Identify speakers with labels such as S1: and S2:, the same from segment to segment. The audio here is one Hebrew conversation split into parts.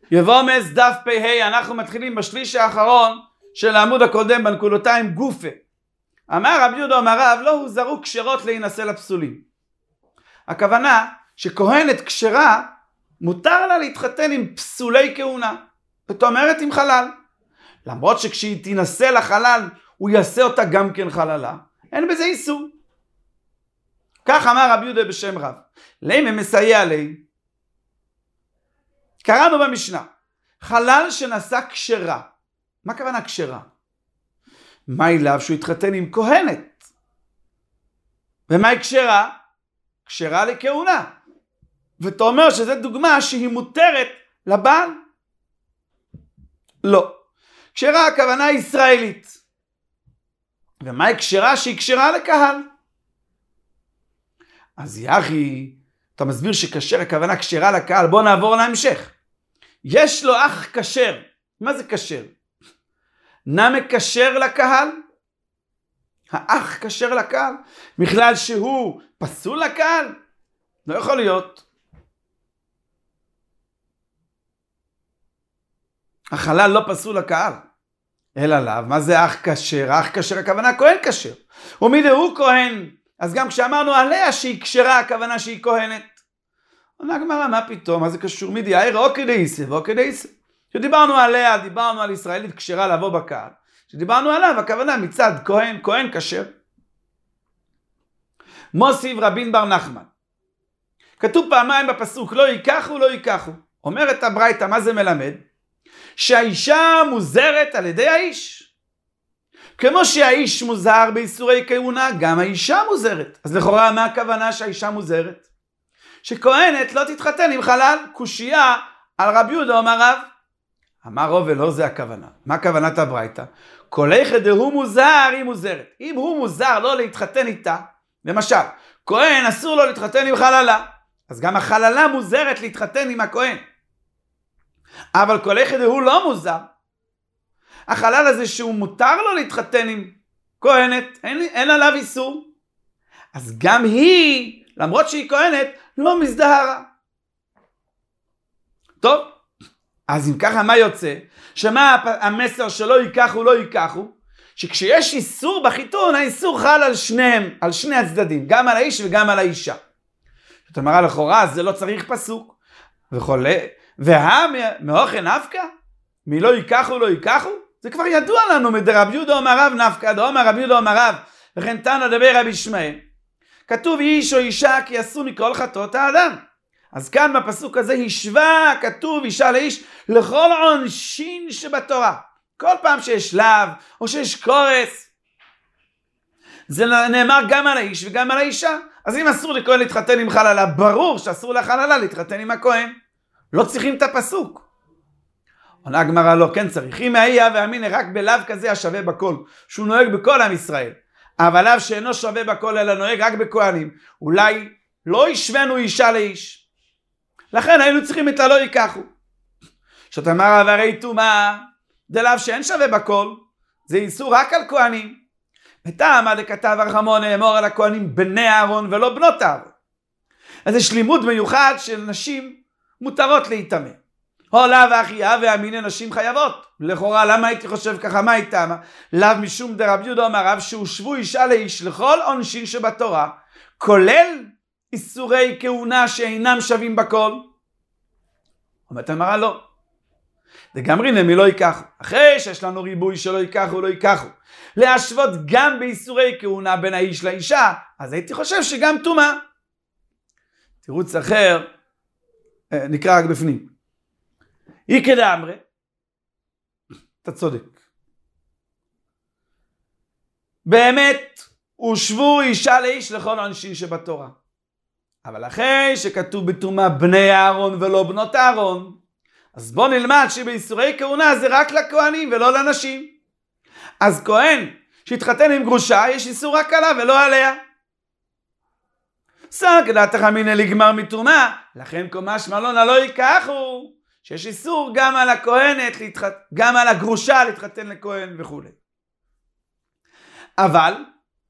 S1: יבומס דף פ"ה, אנחנו מתחילים בשליש האחרון של העמוד הקודם בנקודותיים גופה. אמר רבי יהודה אמר רב, לא הוזרו כשרות להינשא לפסולים. הכוונה שכהנת כשרה מותר לה להתחתן עם פסולי כהונה, זאת אומרת עם חלל. למרות שכשהיא תינשא לחלל הוא יעשה אותה גם כן חללה, אין בזה איסור. כך אמר רבי יהודה בשם רב. למה מסייע לי? קראנו במשנה, חלל שנשא כשרה. מה הכוונה כשרה? מה אליו שהוא התחתן עם כהנת? ומה היא כשרה? כשרה לכהונה. ואתה אומר שזו דוגמה שהיא מותרת לבעל? לא. כשרה הכוונה ישראלית. ומה היא כשרה? שהיא כשרה לקהל. אז יחי, אתה מסביר שכשר הכוונה כשרה לקהל. בוא נעבור להמשך. יש לו אח כשר. מה זה כשר? נמה כשר לקהל? האח כשר לקהל? בכלל שהוא פסול לקהל? לא יכול להיות. החלל לא פסול לקהל. אלא לאו, מה זה אח כשר? אח כשר הכוונה כהן כשר. ומי הוא כהן? אז גם כשאמרנו עליה שהיא כשרה, הכוונה שהיא כהנת. עונה הגמרא, מה פתאום? מה זה קשור? מי דייר? או כדאיסה, ואו כדאיסה. כשדיברנו עליה, דיברנו על ישראלית כשרה לבוא בקהל. כשדיברנו עליו, הכוונה מצד כהן, כהן כשר. מוסיף רבין בר נחמן. כתוב פעמיים בפסוק, לא ייקחו, לא ייקחו. אומרת הברייתא, מה זה מלמד? שהאישה מוזרת על ידי האיש. כמו שהאיש מוזר באיסורי כהונה, גם האישה מוזרת. אז לכאורה מה הכוונה שהאישה מוזרת? שכהנת לא תתחתן עם חלל. קושייה על רבי יהודה אמר רב. אמר רב ולא זה הכוונה. מה כוונת הברייתא? כל אחד דהוא מוזר היא מוזרת. אם הוא מוזר לא להתחתן איתה, למשל, כהן אסור לו להתחתן עם חללה, אז גם החללה מוזרת להתחתן עם הכהן. אבל כל אחד הוא לא מוזר. החלל הזה שהוא מותר לו להתחתן עם כהנת, אין עליו איסור. אז גם היא, למרות שהיא כהנת, לא מזדהרה. טוב, אז אם ככה מה יוצא? שמה המסר שלא ייקחו, לא ייקחו? שכשיש איסור בחיתון, האיסור חל על שניהם, על שני הצדדים, גם על האיש וגם על האישה. זאת אומרת, לכאורה, זה לא צריך פסוק. מהוכן נפקא? מלא ייקחו, לא ייקחו? זה כבר ידוע לנו מדרבי יהודה אמר רב נפקא, דאמר רבי יהודה אמר רב, וכן תנא דבר רבי ישמעאל. כתוב איש או אישה כי עשו מכל חטאות האדם. אז כאן בפסוק הזה השווה, כתוב אישה לאיש לכל עונשין שבתורה. כל פעם שיש לאו או שיש קורס, זה נאמר גם על האיש וגם על האישה. אז אם אסור לכהן להתחתן עם חללה, ברור שאסור לחללה להתחתן עם הכהן. לא צריכים את הפסוק. עונה הגמרא לא, כן צריך. אם היה ואמינא רק בלאו כזה השווה בכל, שהוא נוהג בכל עם ישראל, אבל לאו שאינו שווה בכל אלא נוהג רק בכהנים, אולי לא ישוונו אישה לאיש. לכן היינו צריכים את הלא ייקחו. שאתה אמר הרי טומאה, דלאו שאין שווה בכל, זה איסור רק על כהנים. וטעמה דכתב הרחמון אמור על הכהנים בני אהרון ולא בנות אהרון. אז יש לימוד מיוחד של נשים מותרות להיטמא. הולה ואחיה ואמינא נשים חייבות. לכאורה למה הייתי חושב ככה? מה הייתה? לאו משום דרבי יהודה אמר רב שהושבו אישה לאיש לכל עונשין שבתורה, כולל איסורי כהונה שאינם שווים בכל. אומרת אמרה לא. דגמרינא מלא ייקחו. אחרי שיש לנו ריבוי שלא ייקחו, לא ייקחו. להשוות גם באיסורי כהונה בין האיש לאישה, אז הייתי חושב שגם טומאה. תירוץ אחר, נקרא רק בפנים. אי כדאמרי, אתה צודק. באמת, הושבו אישה לאיש לכל עונשין שבתורה. אבל אחרי שכתוב בטומאה בני אהרון ולא בנות אהרון, אז בוא נלמד שבאיסורי כהונה זה רק לכהנים ולא לנשים. אז כהן שהתחתן עם גרושה, יש איסור רק עליו ולא עליה. סגדת חמינא לגמר מטומאה, לכן קומש מלונה לא ייקחו, שיש איסור גם על הכהנת, גם על הגרושה להתחתן לכהן וכו'. אבל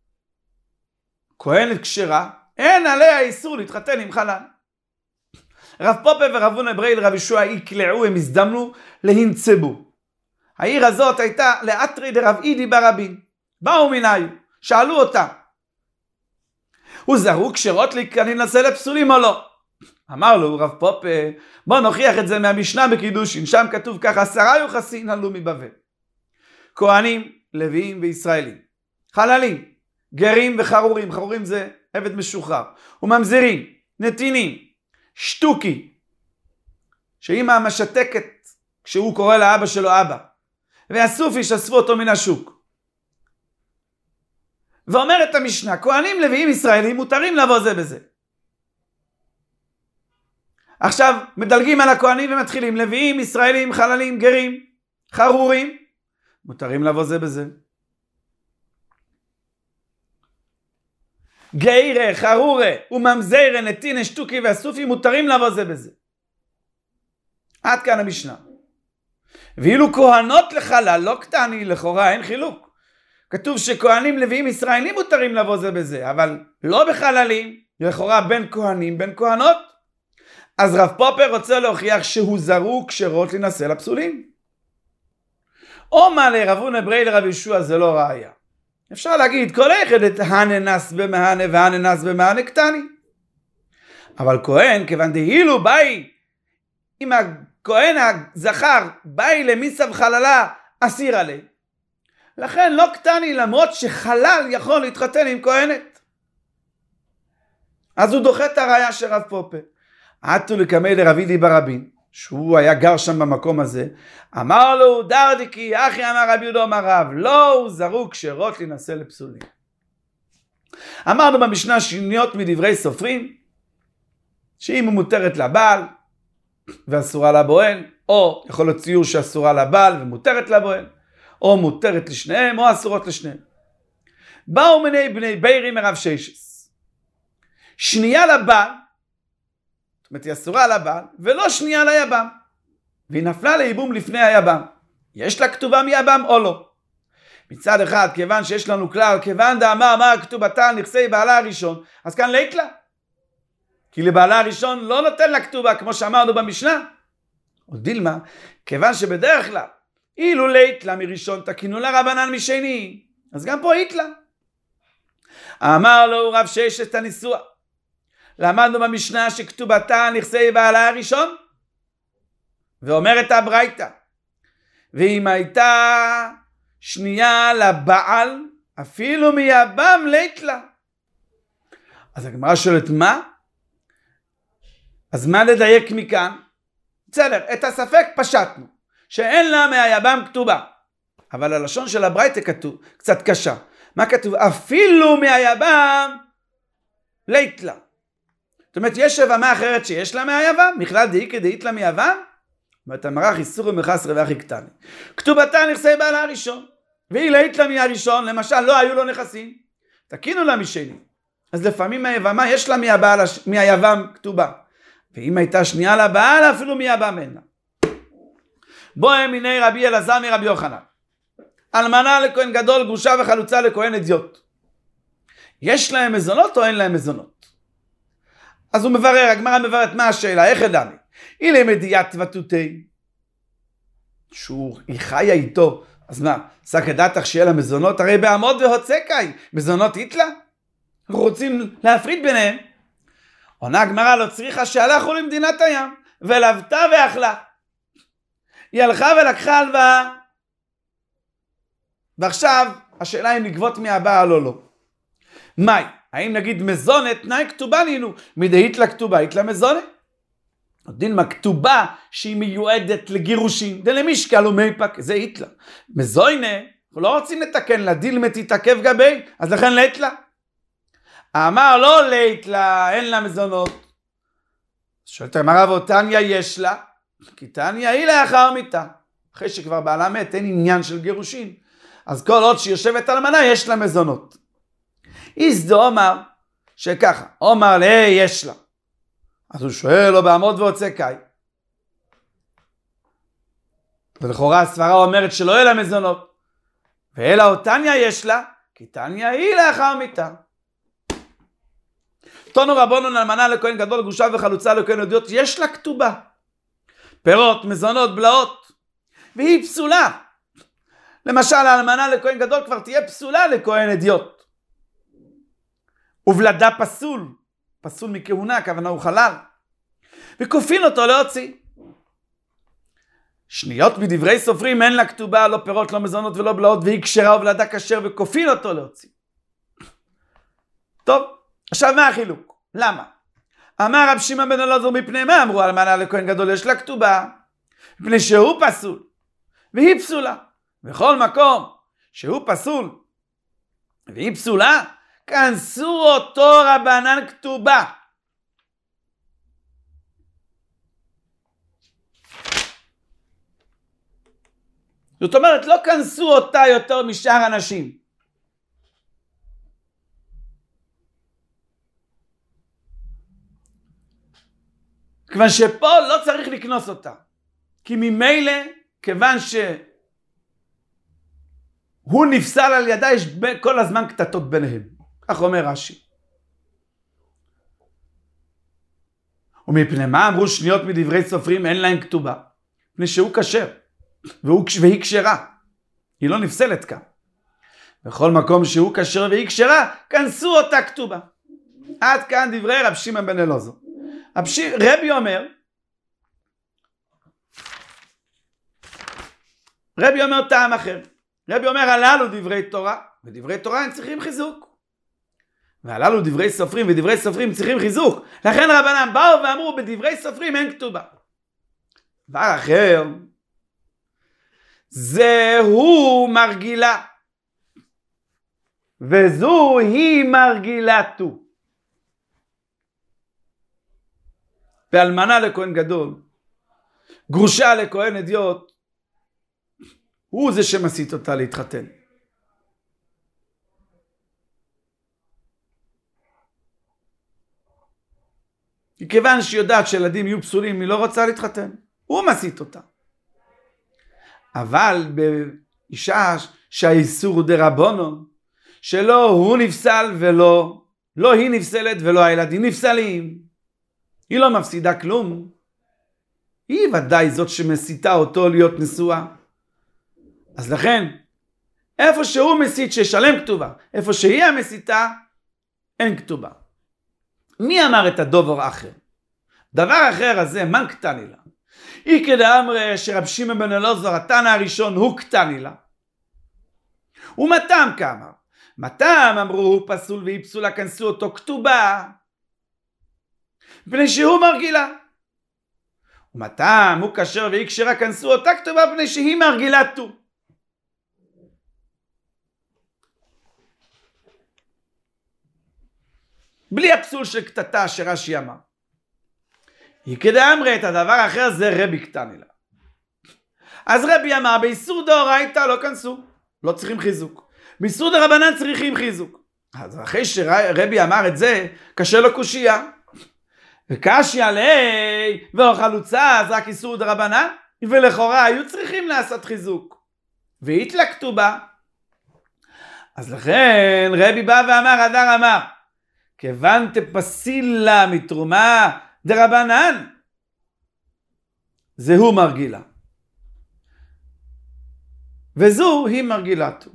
S1: כהנת כשרה, אין עליה איסור להתחתן עם חלל. רב פופה ורב הונא ברי לרב ישוע יקלעו, הם הזדמנו להנצבו. העיר הזאת הייתה לאתרי דרב אידי ברבין. באו מנהיו, שאלו אותה, הוא זרוק שרות להיכנס לפסולים או לא? אמר לו רב פופה, בוא נוכיח את זה מהמשנה בקידושין, שם כתוב ככה, 10 יוחסין עלו מבבל. כהנים, לוויים וישראלים, חללים, גרים וחרורים, חרורים זה עבד משוחרר, וממזירים, נתינים, שטוקי, שאמא משתקת כשהוא קורא לאבא שלו אבא, והסופי שאספו אותו מן השוק. ואומרת המשנה, כהנים, לוויים, ישראלים מותרים לבוא זה בזה. עכשיו מדלגים על הכהנים ומתחילים, לוויים, ישראלים, חללים, גרים, חרורים, מותרים לבוא זה בזה. גיירה, חרורה וממזירה, נתינה, שטוקי והסופי מותרים לבוא זה בזה. עד כאן המשנה. ואילו כהנות לחלל לא קטני, לכאורה אין חילוק. כתוב שכהנים, לוויים, ישראלים מותרים לבוא זה בזה, אבל לא בחללים, לכאורה בין כהנים בין כהנות. אז רב פופר רוצה להוכיח שהוא זרוק שרות להינשא לפסולים. או מה לרב הונא ברי לרב ישוע זה לא ראיה. אפשר להגיד כל אחד את הננס במהנה והננס במהנה קטני. אבל כהן, כיוון דהילו באי, אם הכהן הזכר באי למיסב חללה אסיר עלי, לכן לא קטני, למרות שחלל יכול להתחתן עם כהנת. אז הוא דוחה את הראיה של רב פופה. עטו לקמי לרב אידי ברבין, שהוא היה גר שם במקום הזה, אמר לו, דרדיקי, אחי אמר רבי יהודה אמר רב, לא, הוא זרוק שרות להינשא לפסולים. אמרנו במשנה שניות מדברי סופרים, שאם הוא מותרת לבעל ואסורה לבועל, או יכול להיות ציור שאסורה לבעל ומותרת לבועל, או מותרת לשניהם או אסורות לשניהם. באו מיני בני בירי מרב ששס, שנייה לבעל, זאת אומרת היא אסורה לבעל, ולא שנייה ליבם, והיא נפלה לייבום לפני היבם. יש לה כתובה מיבם או לא? מצד אחד, כיוון שיש לנו כלל, כיוון דאמר מה כתובתה נכסי בעלה הראשון, אז כאן לית לה. כי לבעלה הראשון לא נותן לה כתובה, כמו שאמרנו במשנה. או דילמה, כיוון שבדרך כלל, אילו לית לה מראשון תקינו לה רבנן משני, אז גם פה אית לה. אמר לו רב ששת את הניסוח. למדנו במשנה שכתובתה נכסי בעלה הראשון, ואומרת הברייתא, ואם הייתה שנייה לבעל, אפילו מיבם לית לה. אז הגמרא שואלת מה? אז מה לדייק מכאן? בסדר, את הספק פשטנו, שאין לה מהיבם כתובה. אבל הלשון של הברייתא כתוב, קצת קשה. מה כתוב? אפילו מהיבם לית לה. זאת אומרת, יש יבמה אחרת שיש לה מהיבם, מכלל דאיקא דאית לה מיבם, אומרת המרח איסור ומחסר ואחי קטני. כתובתה נכסי בעלה הראשון, והיא לית לה מהראשון, למשל לא היו לו נכסים, תקינו לה משני. אז לפעמים מהיבמה יש לה מהיבם כתובה. ואם הייתה שנייה לבעל, אפילו מיבם אין לה. בוא מיני רבי אלעזר מרבי יוחנן. אלמנה לכהן גדול, גרושה וחלוצה לכהן אדיוט. יש להם מזונות או אין להם מזונות? אז הוא מברר, הגמרא מברת מה השאלה, איך ידעני? אילי מדיית ותותי, היא חיה איתו, אז מה, סק דעתך שיהיה לה מזונות? הרי בעמוד והוצקאי, מזונות איתלה? אנחנו רוצים להפריד ביניהם. עונה הגמרא לא צריכה שהלכו למדינת הים, ולבטה ואכלה. היא הלכה ולקחה הלוואה. ועכשיו, השאלה אם לגבות מהבעל או לא. מאי? האם נגיד מזונת, תנאי כתובה נינו, מדהית לה כתובה, הית לה מזונת. דין מה כתובה שהיא מיועדת לגירושים, דלמשקל ומייפק, זה הית לה. מזוינה, אנחנו לא רוצים לתקן לה, דילמה תתעכב גבי, אז לכן לית לה. אמר לא לית לה, אין לה מזונות. שואלת אמרה ואותניה יש לה, כי תניה היא לאחר מיתה. אחרי שכבר בעלה מת, אין עניין של גירושים. אז כל עוד שיושבת על מנה, יש לה מזונות. איזדו אומר שככה, אומר לה יש לה. אז הוא שואל לו בעמוד והוצקאי. ולכאורה הסברה אומרת שלא יהיה לה מזונות. ואלא אותניה יש לה, כי תניה היא לאחר מיתה. תנו רבונן אלמנה לכהן גדול, גרושה וחלוצה לכהן הדיוט, יש לה כתובה. פירות, מזונות, בלעות, והיא פסולה. למשל, האלמנה לכהן גדול כבר תהיה פסולה לכהן הדיוט. ובלדה פסול, פסול מכהונה, הכוונה הוא חלל. וכופין אותו להוציא. שניות מדברי סופרים, אין לה כתובה, לא פירות, לא מזונות ולא בלעות, והיא כשרה ובלדה כשר, וכופין אותו להוציא. טוב, עכשיו מה החילוק? למה? אמר רב שמעון בן אלעזר, מפני מה אמרו אלמנה לכהן גדול יש לה כתובה? מפני שהוא פסול, והיא פסולה. בכל מקום שהוא פסול, והיא פסולה, כנסו אותו רבנן כתובה. זאת אומרת, לא כנסו אותה יותר משאר אנשים. כיוון שפה לא צריך לקנוס אותה. כי ממילא, כיוון שהוא נפסל על ידה, יש כל הזמן קטטות ביניהם. כך אומר רש"י. ומפני מה אמרו שניות מדברי סופרים אין להם כתובה? מפני שהוא כשר, והיא כשרה. היא לא נפסלת כאן. בכל מקום שהוא כשר והיא כשרה, כנסו אותה כתובה. עד כאן דברי רב שמעון בן אלעזר. רבי אומר טעם אחר. רבי אומר הללו דברי תורה, ודברי תורה הם צריכים חיזוק. והללו דברי סופרים, ודברי סופרים צריכים חיזוק. לכן רבנן באו ואמרו בדברי סופרים אין כתובה. דבר אחר, זהו מרגילה, וזו היא מרגילתו. ואלמנה לכהן גדול, גרושה לכהן הדיוט, הוא זה שמסית אותה להתחתן. כיוון שהיא יודעת שילדים יהיו פסולים, היא לא רוצה להתחתן. הוא מסית אותה. אבל באישה שהאיסור הוא דרבנן, שלא הוא נפסל ולא, לא היא נפסלת ולא הילדים נפסלים, היא לא מפסידה כלום. היא ודאי זאת שמסיתה אותו להיות נשואה. אז לכן, איפה שהוא מסית שישלם כתובה, איפה שהיא המסיתה, אין כתובה. מי אמר את הדובר אחר? דבר אחר הזה, מן קטני לה. היא כדאמרי שרב שמעון בן אלעזר, התנא הראשון, הוא קטני לה. ומתם כאמר, מתם אמרו הוא פסול והיא פסולה, כנסו אותו כתובה, מפני שהוא מרגילה. ומתם הוא כשר והיא כשרה, כנסו אותה כתובה, מפני שהיא מרגילתו. בלי הפסול של קטטה שרש"י אמר. היא כדאמרי את הדבר האחר זה רבי קטני לה. אז רבי אמר באיסור דאורייתא לא כנסו, לא צריכים חיזוק. באיסור דרבנן צריכים חיזוק. אז אחרי שרבי אמר את זה, קשה לו קושייה. וקשיא עלי והחלוצה אז רק איסור דרבנן, ולכאורה היו צריכים לעשות חיזוק. והתלקטו בה. אז לכן רבי בא ואמר, הדר אמר, כיוון תפסילה מתרומה דרבנן, זהו מרגילה. וזו היא מרגילתו.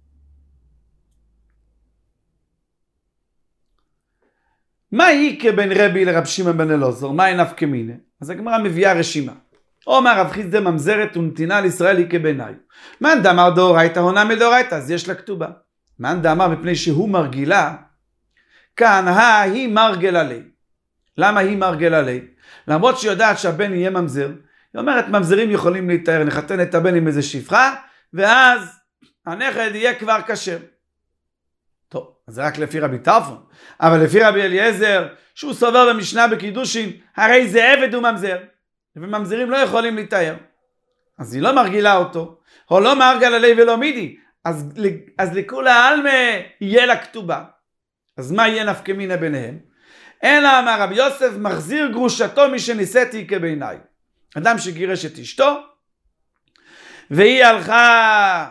S1: מה היא כבין רבי לרב שמעון בן אלעזר? מה אין נפקא מינה? אז הגמרא מביאה רשימה. אומר רב חיסדא ממזרת ונתינה לישראל היא כביניים. מאן דאמר דאורייתא הונה מדאורייתא, אז יש לה כתובה. מאן דאמר מפני שהוא מרגילה, כאן היא מרגלה לי. למה היא מרגלה לי? למרות שהיא יודעת שהבן יהיה ממזר, היא אומרת ממזרים יכולים להתאר, נחתן את הבן עם איזה שפחה, ואז הנכד יהיה כבר כשר. טוב, אז זה רק לפי רבי טרפון, אבל לפי רבי אליעזר, שהוא סובר במשנה בקידושין, הרי זה עבד וממזר, וממזרים לא יכולים להתאר. אז היא לא מרגילה אותו, או לא מרגלה לי ולא מידי, אז לכולה העלמא יהיה לה כתובה. אז מה יהיה נפקא מינה ביניהם? אלא אמר רבי יוסף, מחזיר גרושתו משנישאתי כבעיניי. אדם שגירש את אשתו, והיא הלכה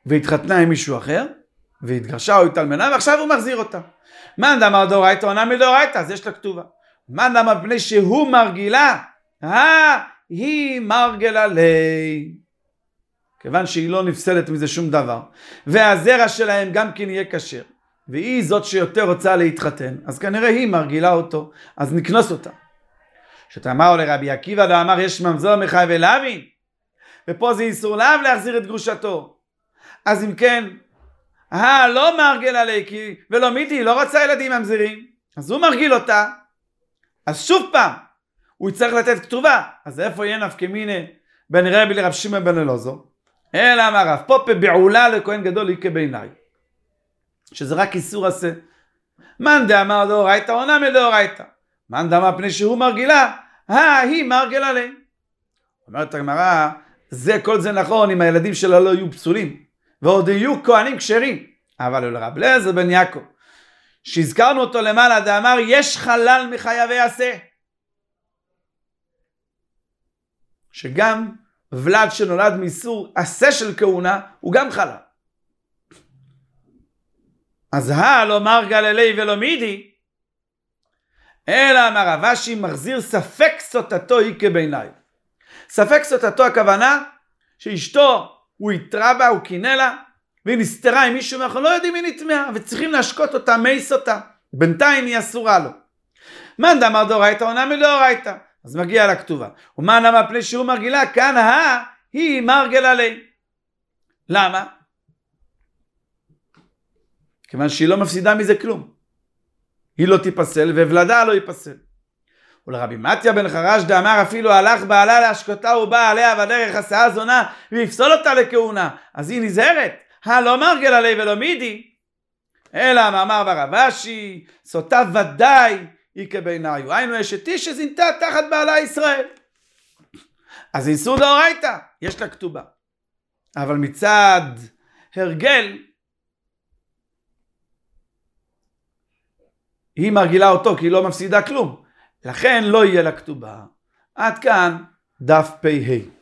S1: והתחתנה עם מישהו אחר, והתגרשה או התאלמנה, ועכשיו הוא מחזיר אותה. מאן דאמר דאורייתא עונה מדאורייתא, אז יש לה כתובה. מאן דאמר מפני שהוא מרגילה, היא מרגלה לי. כיוון שהיא לא נפסלת מזה שום דבר. והזרע שלהם גם כן יהיה כשר. והיא זאת שיותר רוצה להתחתן. אז כנראה היא מרגילה אותו. אז נקנוס אותה. שתאמר לרבי עקיבא דאמר יש ממזור מחייב ולהבין. ופה זה איסור לאו להחזיר את גרושתו. אז אם כן, לא מרגל עלי, ולא מיתי, לא רצה ילדים ממזירים. אז הוא מרגיל אותה. אז שוב פעם, הוא יצטרך לתת כתובה. אז איפה יהיה נפקא מינה בין רבי לרב שמעון בן אלעזר? אלא אמר רב פופה בעולה לכהן גדול איקה בעיניי. שזה רק איסור עשה. מאן דאמר דאורייתא עונה מדאורייתא. מאן דאמר פני שהוא מרגילה, היא מרגלה לי. אומרת הגמרא, כל זה נכון אם הילדים שלה לא יהיו פסולים. ועוד יהיו כהנים כשרים. אבל לרב אליעזר בן יעקב, שהזכרנו אותו למעלה, דאמר יש חלל מחייבי עשה. שגם ולד שנולד מאיסור עשה של כהונה, הוא גם חלל. אז לא מרגל אלי ולא מידי, אלא אמר רב אשי מחזיר ספק סוטתו איקה בעיניי. ספק סוטתו הכוונה שאשתו הוא יתרה בה, הוא קינא לה, והיא נסתרה עם מישהו, ואנחנו לא יודעים מי נטמעה, וצריכים להשקות אותה מי סוטה. בינתיים היא אסורה לו. מאן דאמר דאורייתא עונה מדאורייתא. אז מגיע לכתובה. ומאן דאמר פני שהוא מרגילה, כאן היא מרגלה לי. למה? כיוון שהיא לא מפסידה מזה כלום. היא לא תיפסל, וולדה לא ייפסל. ולרבי מתיה בן חרש דאמר אפילו הלך בעלה להשקותה ובא עליה בדרך עשה זונה, ויפסול אותה לכהונה. אז היא נזהרת. לא מרגלה לי ולא מידי. אלא מאמר ברב אשי, סוטה ודאי איקה בעיניי. היינו אשתי שזינתה תחת בעלה ישראל. אז איסור דאורייתא, יש לה כתובה. אבל מצד הרגל, היא מרגילה אותו כי היא לא מפסידה כלום. לכן לא יהיה לה כתובה. עד כאן דף פ"ה.